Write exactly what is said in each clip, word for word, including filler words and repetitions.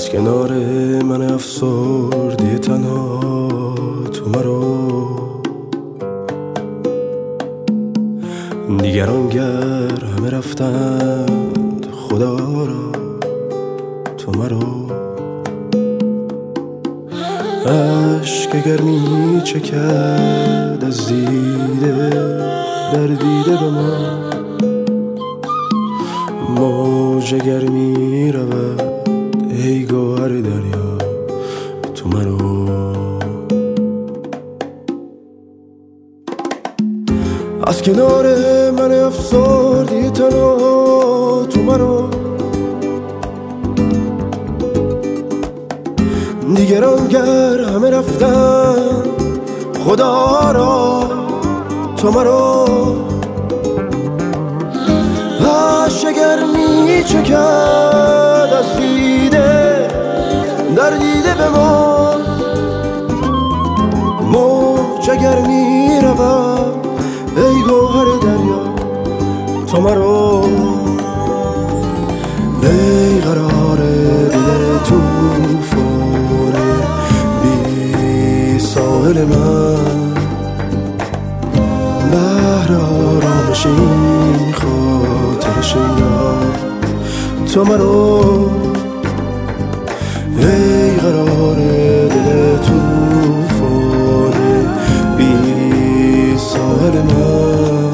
از کنار من افسردی تنها تو مرو، دیگران گر همه رفتند خدا را تو مرو. عشق اگر می چکد از دیده در دیده به ما، موج اگر می رود ای گوهر دریا تو مرو. از کنار من افسردی تنها تو مرو، دیگران گر همه رفتن خدا را تو مرو. عشق اگر می چکد از دیده در دیده به ما، موج اگر می رود ای گوهر دریا تو مرو. ای قرار دل توفان بی ساحل من، بحر آرامش این خاطر شیدا تو مرو. ای قرار دل توفان بی ساحل من،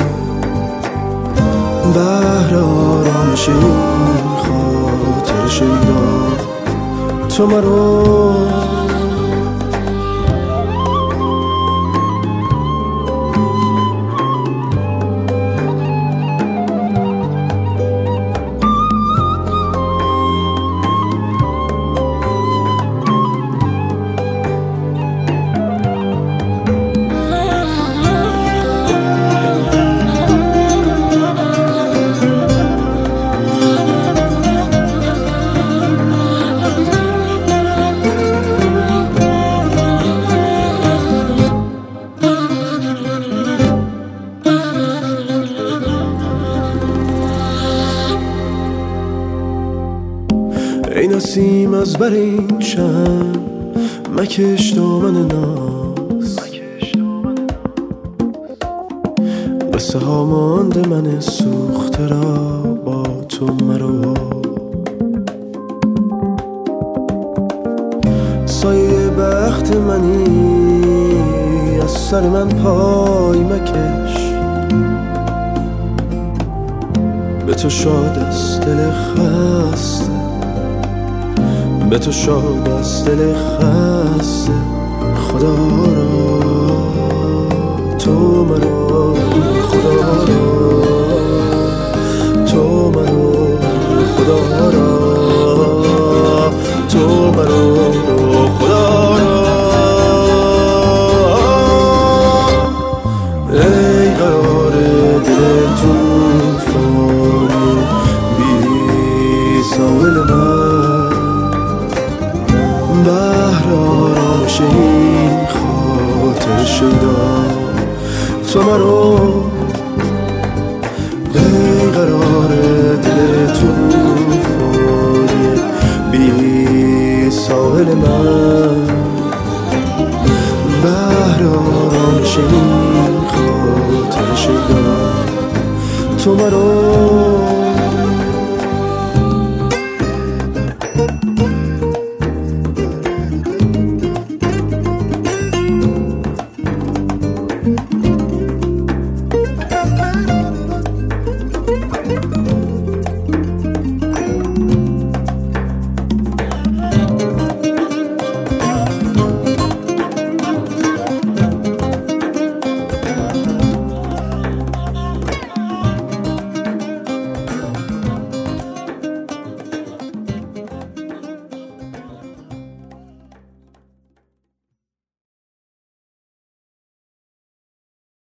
بحر آرامش این خاطر شیدا تو مرو. ای نسیم از بر این شم مکش دامن ناز، قصه ها مانده من سوخته را با تو مرو. سایه بخت منی از سر من پای مکش، به تو شاد است دل خسته، به تو شاد است دل خسته خدا را تو مرو. خدا را تو مرو، خدا را تو مرو، خدا را. ای قرار دل توفان بی ساحل من، بحر آرامش این خاطر شیدا تو مرو. ای قرار دل توفان بی ساحل من، بحر آرامش این خاطر شیدا تو مرو. Bye.